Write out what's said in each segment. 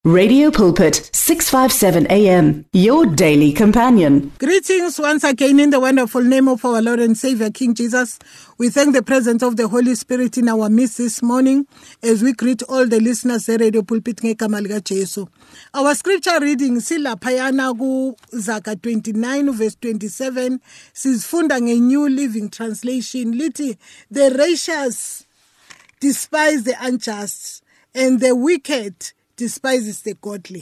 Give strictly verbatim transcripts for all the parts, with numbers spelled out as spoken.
Radio Pulpit, six fifty-seven A M, your daily companion. Greetings once again in the wonderful name of our Lord and Savior, King Jesus. We thank the presence of the Holy Spirit in our midst this morning as we greet all the listeners at Radio Pulpit ngegama lika Jesu. Our scripture reading silaphayana ku Zaka twenty-nine verse twenty-seven. Sizifunda nge-New Living Translation. Lithi, the righteous despise the unjust, and the wicked despises the godly.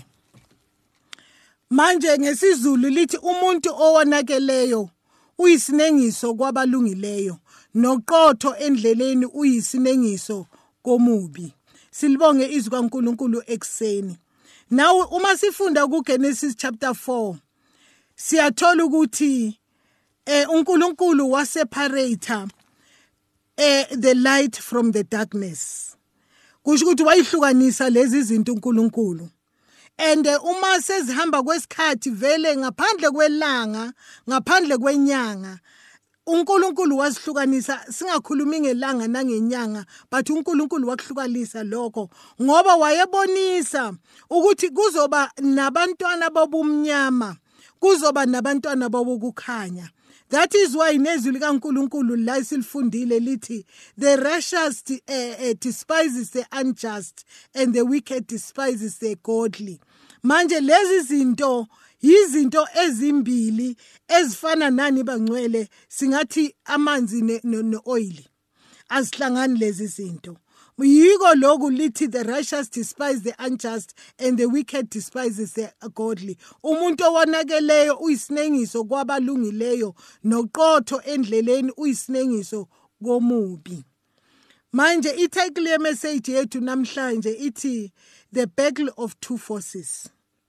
Manje ngesizulu lithi umuntu owonakeleyo uyisinengiso kwabalungileyo, noqotho endleleni uyisinengiso komubi. Silibonge izwi kaNkulunkulu ekseni. Now uma sifunda ku Genesis chapter four, siyathola ukuthi eh uNkulunkulu waseparate eh the light from the darkness. Kusho ukuthi wayihlukanisa lezi zinto uNkulunkulu. And uma sezihamba kwesikhathi vele ngaphandle kwelanga, ngaphandle kwenyanga, uNkulunkulu wasihlukanisa. Singakhulumi ngelanga nangenyanga, but uNkulunkulu wakuhlukanisa lokho ngoba wayebonisa ukuthi kuzoba nabantwana bobumnyama, kuzoba nabantwana bobukukhanya. That is why nezwi likaNkulunkulu la silifundile lithi, the righteous uh, uh, despises the unjust, and the wicked despises the godly. Manje lezi zinto yizinto ezimbili ezifana nani bangcwele, singathi amanzi ne-oil. Asihlangani lezi zinto. Yiko lokhu lithi, the righteous despise the unjust, and the wicked despises the godly. Umuntu owonakeleyo uyisinengiso kwabalungileyo, noqotho endleleni uyisinengiso komubi. Manje ititle ye message yethu namhlanje ithi, the battle of two forces.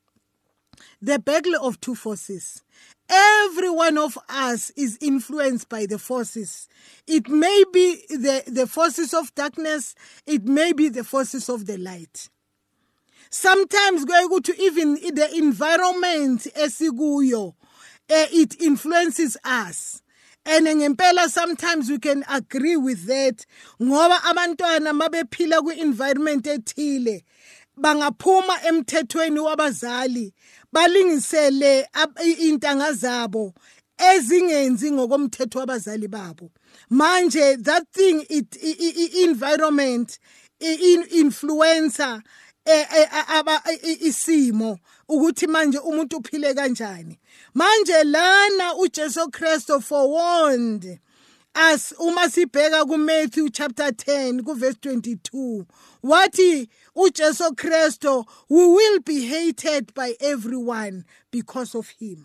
The battle of two forces. Every one of us is influenced by the forces. It may be the, the forces of darkness. It may be the forces of the light. Sometimes going to even the environment esiguyo, uh, it influences us. And ngempela sometimes we can agree with that. Ngoba abantwana mabephila ku environment ethile, bangaphuma emthethweni wabazali, balingisele intanga zabo ezingenzi ngokomthetho wabazali babo. Manje that thing, it, it, it environment in influencer aba isimo ukuthi manje umuntu uphile kanjani. Manje lana uJesu Kristo forewarned us uma sibheka ku Matthew chapter ten ku verse twenty-two. Wathi uJesu Kristo, we will be hated by everyone because of him.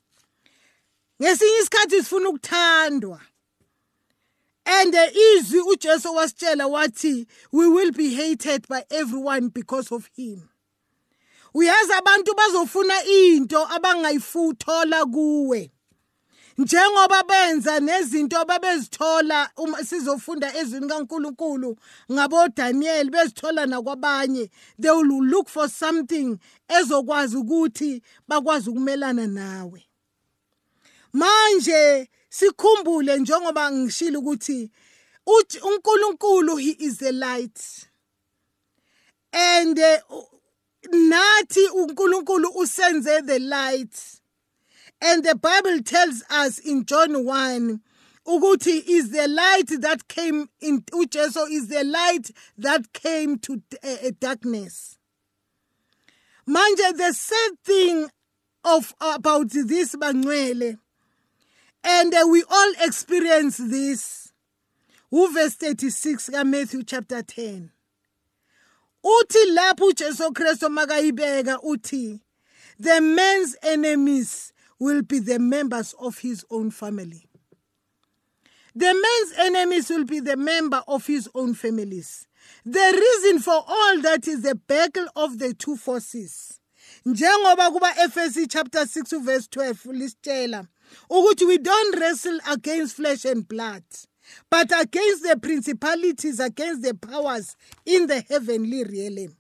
Ngesinye isikhathi sifuna ukuthandwa. And izwi uJesu wasitshela wathi, we will be hated by everyone because of him. Uyazi abantu bazofuna into abangayifuthola kuwe. Njengoba benza nezinto ababezithola uma sizofunda ezwini kaNkulunkulu ngabo Daniel bezithola nakwabanye, they will look for something ezokwazi ukuthi bakwazi ukumelana nawe. Manje sikhumbule njengoba ngishilo ukuthi uNkulunkulu, he is the light, and uh, nathi uNkulunkulu usenze the light. And the Bible tells us in John one, ukuthi is the light that came in, uJesu is the light that came to uh, darkness. Manje, the sad thing of about this bangcwele, and uh, we all experience this, verse thirty-six ka Matthew chapter ten. Uthi lapho uJesu Kristo makayibeka uthi, the man's enemies will be the members of his own family. The man's enemies will be the member of his own families. The reason for all that is the battle of the two forces. Njengoba kuba Ephesians chapter six verse twelve lisitshela ukuthi we don't wrestle against flesh and blood, but against the principalities, against the powers in the heavenly realm.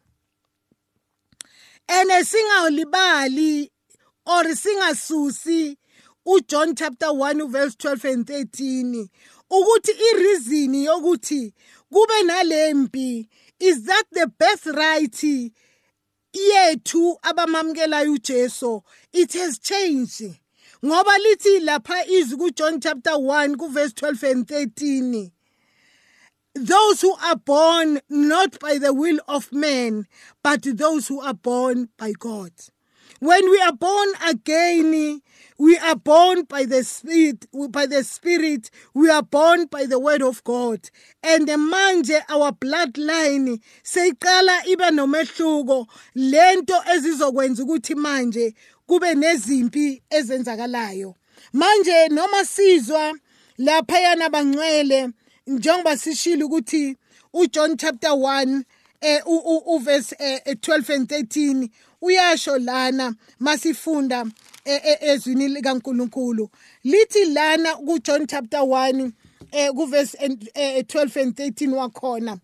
And singawulibali or singasusi uJohn chapter one verse twelve and thirteen ukuthi ireason yokuthi kube nalempi is that the birthright yethu abamamkelayo uJesu, it has changed. Ngoba lithi lapha izwi kuJohn chapter one ku verse twelve and thirteen, those who are born not by the will of man, but those who are born by God. When we are born again, we are born by the Spirit, by the Spirit, we are born by the word of God. And manje our bloodline seyiqala iba nomehluko, lento ezizokwenza ukuthi manje kube nezimpi ezenzakalayo. Manje noma sizwa lapha yana bangcwele njengoba sishilo ukuthi uJohn chapter one eh u verse twelve and thirteen uyasho lana masifunda ezwini likaNkulunkulu lithi lana kuJohn chapter one eh ku verse twelve and thirteen wakhona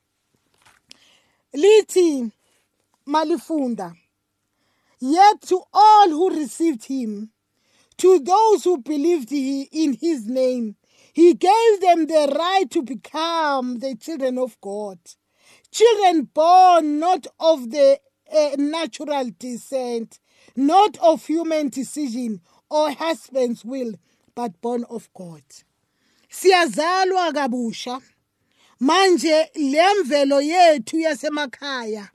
lithi malifunda, yet to all who received him, to those who believed in his name, he gave them the right to become the children of God. Children born not of the uh, natural descent, not of human decision or husband's will, but born of God. Siyazalwa kabusha. Manje lemvelo yethu yasemakhaya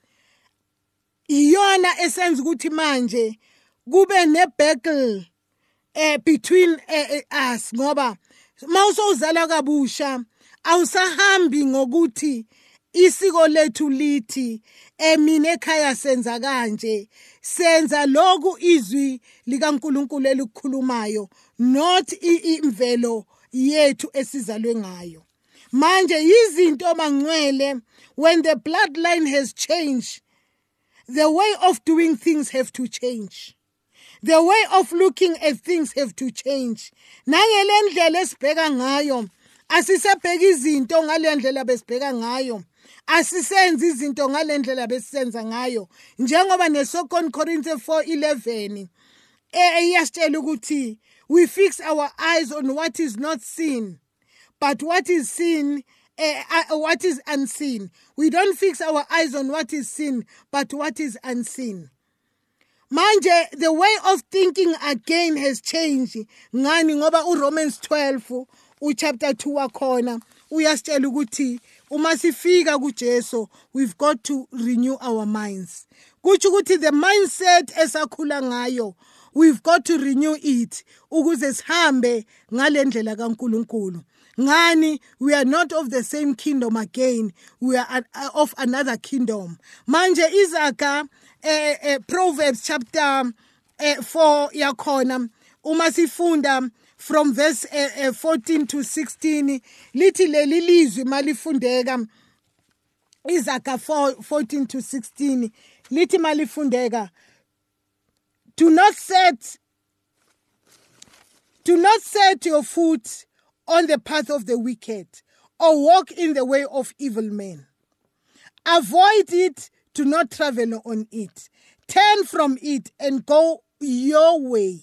iyona esenza ukuthi manje kube nebattle eh between uh, us ngoba mawusozala kabusha awusahambi ngokuthi isiko lethu lithi emine ekhaya senza kanje, senza lokhu izwi likaNkulunkulu elikhulumayo, not imvelo yethu esizalwe ngayo. Manje izinto mangcwele, when the bloodline has changed, the way of doing things have to change. The way of looking at things have to change. Nangele ndlela esibheka ngayo, asisebheka izinto ngale ndlela besibheka ngayo. Asisenza izinto ngale ndlela besisenza ngayo. Njengoba neSecond Corinthians four eleven eh iyasitshela ukuthi we fix our eyes on what is not seen, but what is seen, uh, uh, what is unseen. We don't fix our eyes on what is seen, but what is unseen. Manje, the way of thinking again has changed. Ngani ngoba uRomans twelve, u chapter two wakhona, uyasitshela ukuthi uma sifika kuJesu, we've got to renew our minds. Kuthi ukuthi the mindset esakhula ngayo, we've got to renew it ukuze sihambe ngale ndlela kaNkulunkulu. Ngani, we are not of the same kingdom again, we are of another kingdom. Manje izaka eh, eh, Proverbs chapter eh, four yakhona uma sifunda from verse eh, eh, fourteen to sixteen lithi leli lizwi malifundeka izaka four fourteen to sixteen lithi malifundeka, do not set do not set your foot on the path of the wicked, or walk in the way of evil men. Avoid it, do not travel on it. Turn from it and go your way.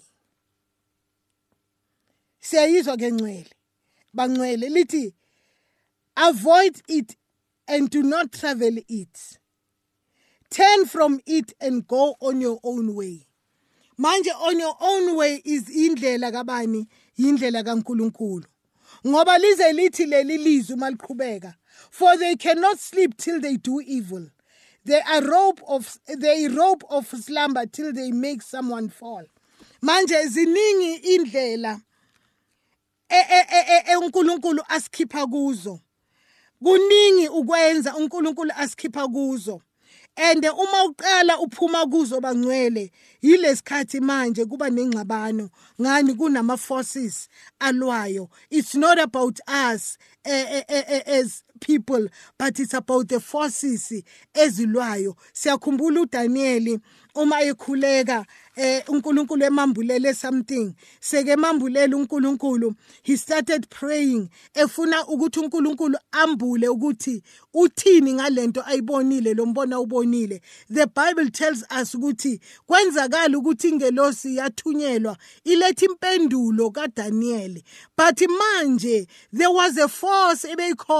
Siyayizwa ke ngcwele, bangcwele lithi, avoid it and do not travel it. Turn from it and go on your own way. Manje on your own way is indlela kabani, indlela kaNkulunkulu. Ngoba lize lithi leli lizwi maliqhubeka, for they cannot sleep till they do evil. They are rope of they rope of slumber till they make someone fall. Manje ziningi indlela e e e uNkulunkulu asikhipha kuzo. Kuningi ukwenza uNkulunkulu asikhipha kuzo. And uma uqala uphuma kuzo bangcwele, yilesikhathi manje kuba nengxabano ngani kunama forces alwayo. It's not about us eh, eh, eh, as people, but it's about the forces ezilwayo. Siyakhumbula uDaniel uma ekhuleka eh uNkulunkulu emambulele something, seke emambulele uNkulunkulu, he started praying efuna ukuthi uNkulunkulu ambule ukuthi uthini ngalento ayibonile lo mbona ubonile. The Bible tells us ukuthi kwenzakala ukuthi ingelosi yathunyelwa ilethi impendulo kaDaniel, but manje there was a force ebeyikhona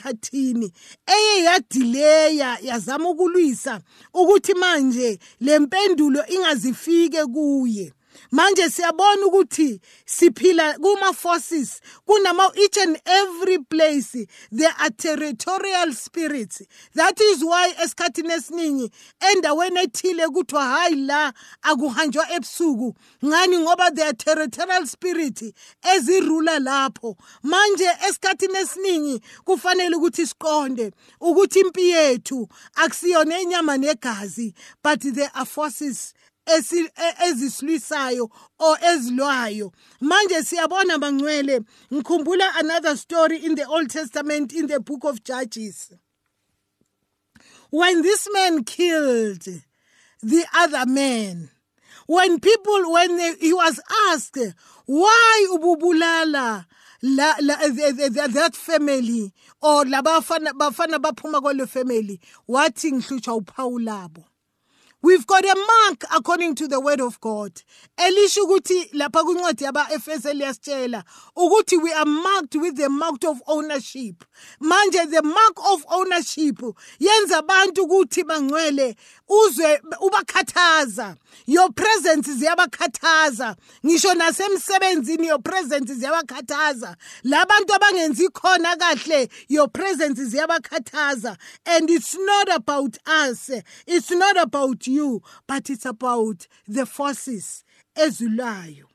esikhathini eye yadileya yazama ukulwisa ukuthi manje lempendulo ingazifike kuye. Manje siyabona ukuthi siphila kuma forces, kunama each and every place there are territorial spirits. That is why esikhathini esiningi endaweni ethile kuthiwa hayi la akuhanjwa ebusuku. Ngani? Ngoba there are territorial spirits ezirula lapho. Manje esikhathini esiningi kufanele ukuthi siqonde ukuthi impi yethu akusiyona enyama negazi, but there are forces ezisilwisayo or ezilwayo. Manje siyabona bangcwele, ngikhumbula another story in the Old Testament in the book of Judges. When this man killed the other man, when people, when they, he was asked, why ububulala la, la, the, the, that family, or la bafana bafana baphuma kwelo family, wathi ngihlutsha uphawu labo. We've got a mark according to the word of God. Elisha ukuthi lapha kuncwadi yaba Efesu liyasitshela ukuthi we are marked with the mark of ownership. Manje the mark of ownership yenza abantu ukuthi bangcwele uzwe ubakhathaza. Your presence ziyabakhathaza. Ngisho nasemsebenzini your presence ziyabakhathaza. Labantu abangenzi khona kahle your presence ziyabakhathaza. And it's not about us. It's not about you. You, but it's about the forces ezulayo.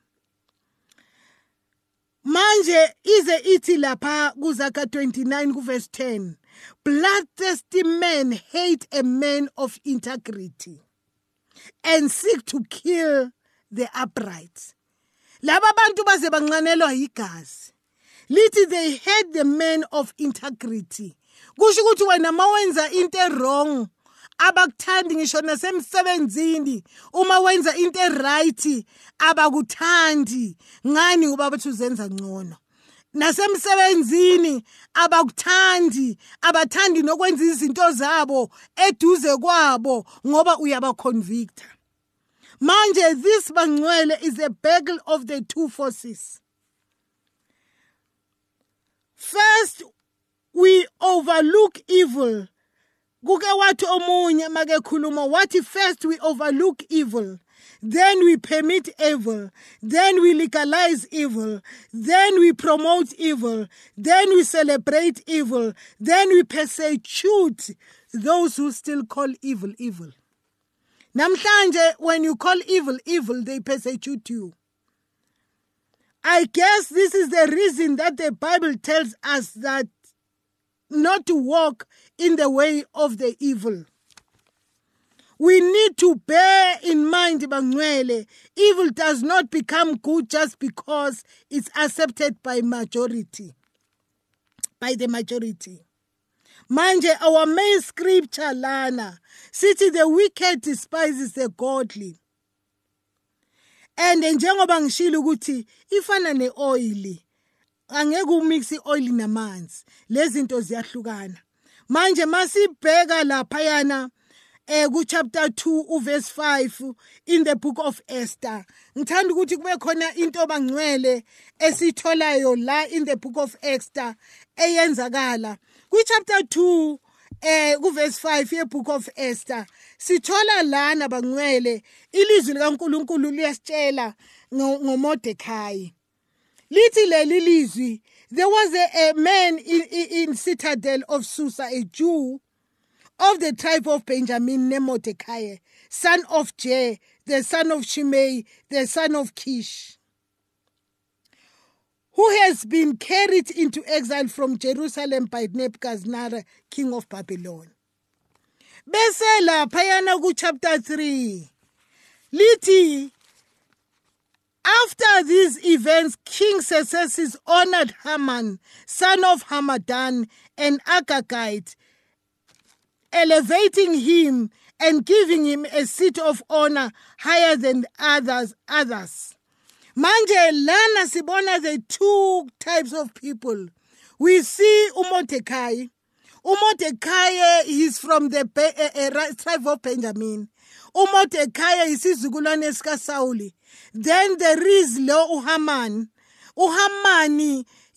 Manje ize ithi lapha kuZaka twenty-nine verse ten. Bloodthirsty men hate a man of integrity and seek to kill the upright. Laba bantu baze banqanelwa igazi. Lithi they hate the man of integrity. Kusho ukuthi wena mawenza into wrong abakuthandi ngisho nasemsebenzini, uma wenza into right abakuthandi. Ngani? Ngoba bathi uzenza ngcono. Nasemsebenzini abakuthandi, abathandi nokwenza izinto zabo eduze kwabo ngoba uyabaconvicta. Manje this bangcwele is a battle of the two forces. First, we overlook evil. Kuke wathi omunye make khuluma wathi first we overlook evil, then we permit evil, then we legalize evil, then we promote evil, then we celebrate evil, then we persecute those who still call evil evil. Namhlanje when you call evil evil, they persecute you. I guess this is the reason that the Bible tells us that not to walk in the way of the evil. We need to bear in mind, bangcwele, evil does not become good just because it's accepted by majority, by the majority. Manje, our main scripture lana, sithi the wicked despises the godly. And njengoba ngishilo ukuthi ifana ne-oil, angeke umix i-oil namanzi, lezi zinto ziyahlukana. Manje masibheka lapha yana eh ku chapter two verse five in the book of Esther. Ngithanda ukuthi kube khona into bangcwele esitholayo la in the book of Esther eyenzakala. Ku chapter two eh ku verse five ye book of Esther sithola lana bangcwele ilizwi likaNkulunkulu liyasitshela ngoMordecai. Lithi leli lizwi, there was a, a man in, in, in citadel of Susa, a Jew of the tribe of Benjamin named Mordecai, son of Jair, the son of Shimei, the son of Kish, who has been carried into exile from Jerusalem by Nebuchadnezzar, king of Babylon. Bese laphayana ku chapter three, lithi, after these events, King Xerxes honored Haman, son of Hamadan, an Agagite, elevating him and giving him a seat of honor higher than others. Others. Manje lana sibona the two types of people. We see uMordecai. uMordecai is from the uh, uh, tribe of Benjamin. uMordecai is isizukulwane sikaSawuli. Then there is lo uHaman. uHamani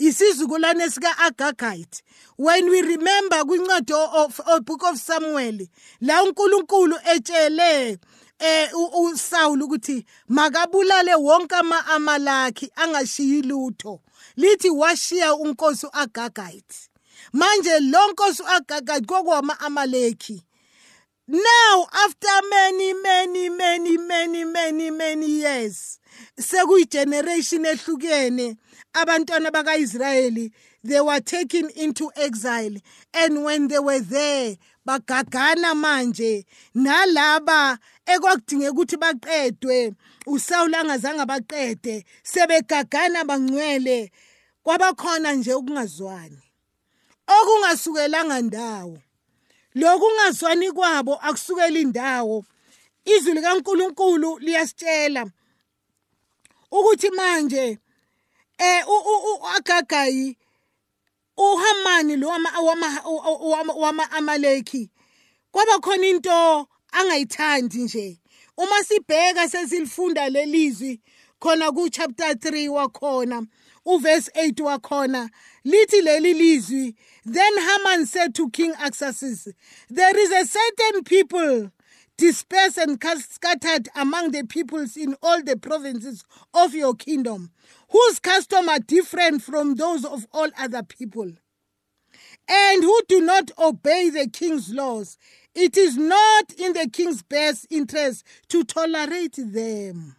isizukulwane sika Agagite. When we remember kwincwadi of, of book of Samuel, la uNkulunkulu etshele eh uSaul ukuthi makabulale wonke ama-Amalaki angashiyi lutho, lithi washiya unkosi uAgagite. Manje lo nkosi uAgagite kokwama-Amaleki. Now, after many, many, many, many, many, many years, sekuyi generation ehlukene, abantwana baka-Israyeli, they were taken into exile. And when they were there, bagagana manje, nalaba ekwakudingeka ukuthi baqedwe, uSaul angazange baqede, sebegagana bangcwele, kwabakhona nje ukungazwani. Okungasukelanga ndawo. Lokungazwani kwabo akusukela indawo. Izwi likaNkulunkulu liyasitshela ukuthi manje eh uAgagayi uHamani lo wama Amaleki kwaba khona into angayithandi nje. Uma sibheka sesilifunda lelizwi khona ku chapter three wakhona uverse eight wakhona lithi leli lizwi, then Haman said to King Xerxes, there is a certain people dispersed and scattered among the peoples in all the provinces of your kingdom, whose customs are different from those of all other people, and who do not obey the king's laws. It is not in the king's best interest to tolerate them.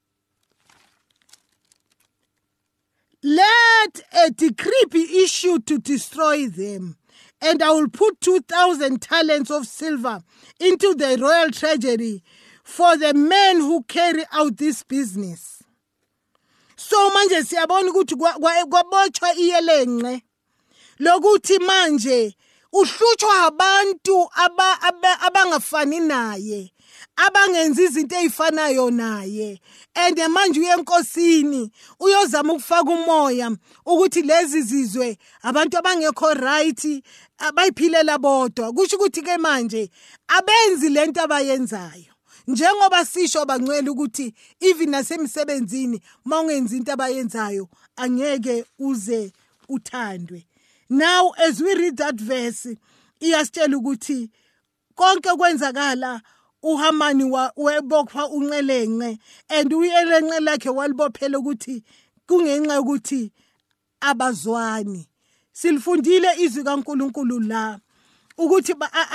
Let a decree be issued to destroy them, and I will put two thousand talents of silver into the royal treasury for the men who carry out this business. So manje siyabona ukuthi kwabotshwa iyelengce lokuthi manje uhlutshwa abantu abangafani naye, abangenza izinto ezifanayo naye, and manje uyenkosini uyozama ukufaka umoya ukuthi lezi zizwe abantu abangekho right abayiphilela bodwa. Kusho ukuthi ke manje abenzi lento abayenzayo, njengoba sisho bangcwele ukuthi even nasemsebenzini mawungenza into abayenzayo angeke uze uthandwe. Now as we read that verse, iyasitshela ukuthi konke kwenzakala uHamani webopha unqelengce, and uyelenqe lakhe walibophela ukuthi kungenxa ukuthi abazwani. Silifundile izwi kaNkulunkulu la ukuthi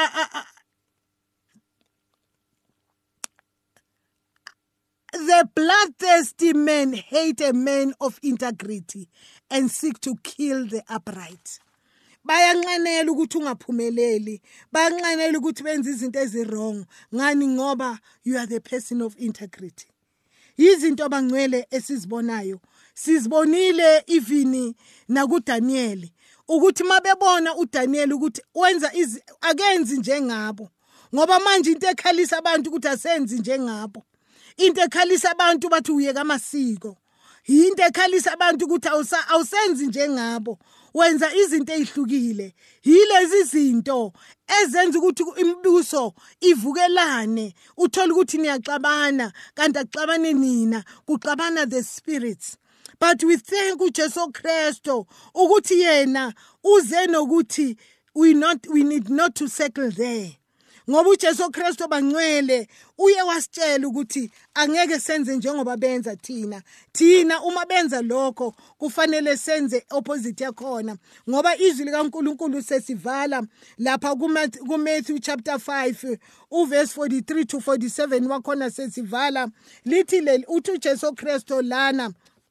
the bloodthirsty men hate a man of integrity and seek to kill the upright. Bayanqanela ukuthi ungaphumeleli, bayanqanela ukuthi benze izinto ezirong. Ngani? Ngoba you are the person of integrity. Izinto abangcwele esizibonayo sizibonile even nakuDaniel ukuthi mabebona uDaniel ukuthi wenza akenzi njengabo, ngoba manje into ekhalisa abantu ukuthi asenzi njengabo, into ekhalisa abantu bathi uyeka amasiko, into ekhalisa abantu ukuthi awusenzi njengabo, wenza izinto ezihlukile. Yilezi zinto ezenza ukuthi imibuso ivukelane, uthola ukuthi niyaxabana kanti akuxabane nina, kuxabana the spirits. But we thank uJesu Kristu ukuthi yena uze nokuthi we not we need not to settle there. Ngoba uJesu Kristu bangcwele uye wasitshela ukuthi angeke senze njengoba benza thina. Thina uma benza lokho kufanele senze opposite yakhona, ngoba izwi likaNkulunkulu sesivala lapha kuMatthew chapter five uverse forty-three to forty-seven wakhona sesivala lithi leli uthi uJesu Kristu lana,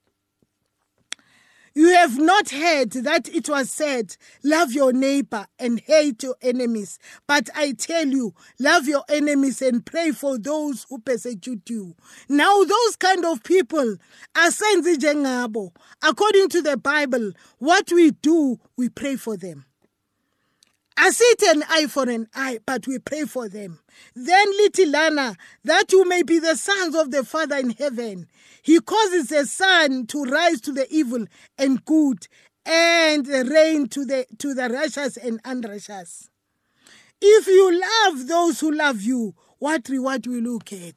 you have not heard that it was said, love your neighbor and hate your enemies. But I tell you, love your enemies and pray for those who persecute you. Now those kind of people are senzi njengabo. According to the Bible, what we do, we pray for them. As it an eye for an eye, but we pray for them. Then little Lana, that you may be the sons of the Father in heaven. He causes the sun to rise to the evil and good, and the rain to the to the righteous and unrighteous. If you love those who love you, what reward will you get?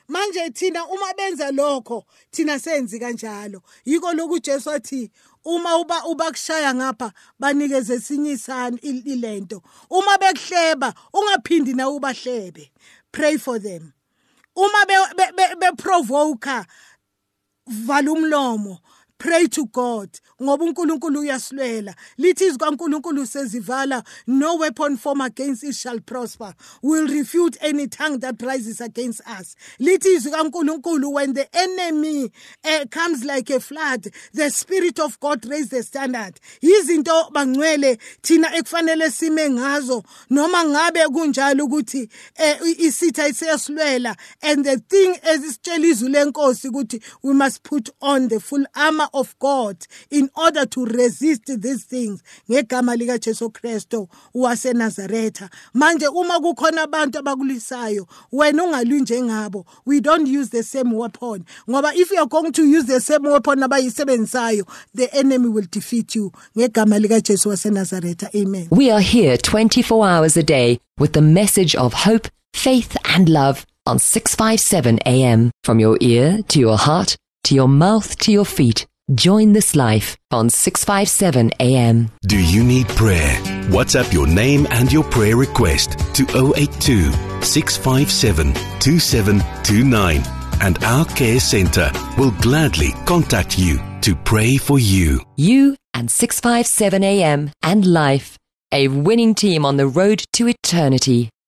manje thina uma benza lokho thina senzi kanjalo. Yiko lokhu Jesu athi uma uba ubakushaya ngapha banikeze esinye isani ilento. Uma bekuhleba ungaphindi na ubahlebe. Pray for them. Uma be be, be provoke vala umlomo. Pray to God. Ngoba uNkulunkulu uyasilwela. Lithi izwi kaNkulunkulu sezivala, no weapon formed against us shall prosper. We'll refute any tongue that rises against us. Lithi izwi kaNkulunkulu, when the enemy uh, comes like a flood, the Spirit of God raise the standard. Izinto bangcwele thina ekufanele sime ngazo noma ngabe kunjalo ukuthi isitha iseyasilwela, and the thing ezisitshela izwi lenkosi ukuthi we must put on the full armor of God in order to resist these things. Ngegama lika Jesu Kristo wase Nazaretha. Manje uma kukhona abantu abakulisayo wena ungalwi njengabo, we don't use the same weapon. Ngoba if you are going to use the same weapon abayisebenzayo, the enemy will defeat you. Ngegama lika Jesu wase Nazaretha. Amen. We are here twenty-four hours a day with the message of hope, faith and love on six fifty-seven A M. From your ear to your heart, to your mouth to your feet. Join this life on six fifty-seven A M. Do you need prayer? WhatsApp your name and your prayer request to zero eight two, six five seven, two seven two nine, and our care centre will gladly contact you to pray for you. You and six fifty-seven A M and life, a winning team on the road to eternity.